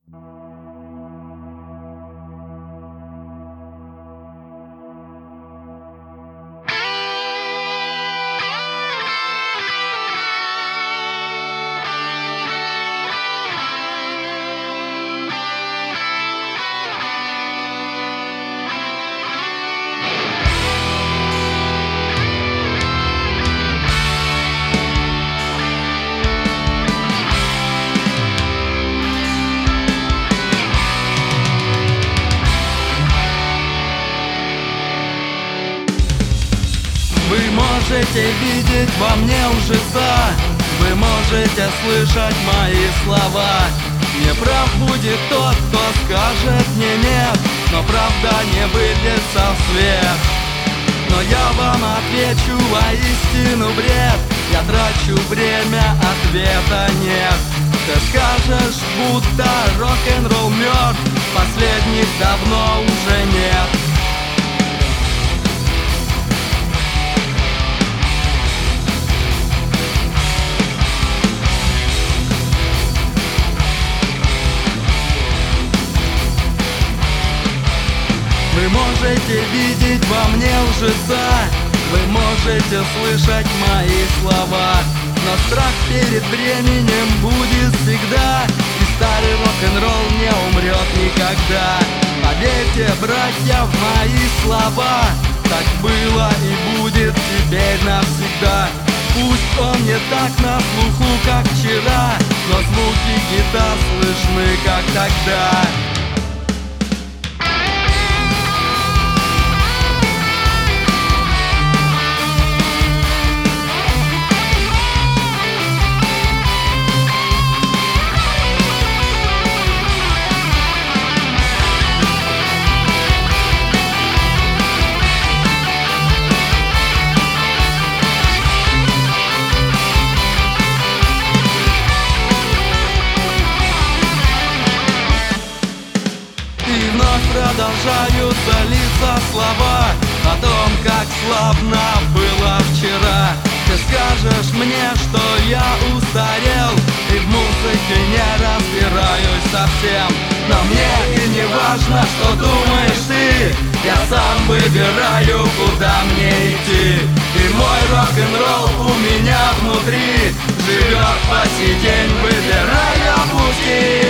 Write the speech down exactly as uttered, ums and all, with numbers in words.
Вы можете видеть во мне лжеца, вы можете слышать мои слова. Неправ будет тот, кто скажет мне нет, но правда не выльется в свет. Но я вам отвечу воистину бред, я трачу время, ответа нет. Ты скажешь, будто рок-н-ролл мертв, последних давно уже нет. Вы можете видеть во мне лжеца, вы можете слышать мои слова, но страх перед временем будет всегда, и старый рок-н-ролл не умрет никогда. Поверьте, братья, в мои слова, так было и будет теперь навсегда. Пусть он не так на слуху, как вчера, но звуки гитар слышны, как тогда. Продолжаются литься слова о том, как славно было вчера. Ты скажешь мне, что я устарел и в музыке не разбираюсь совсем. Но мне и не важно, что думаешь ты, я сам выбираю, куда мне идти. И мой рок-н-ролл у меня внутри живет по сей день, выбирая пути.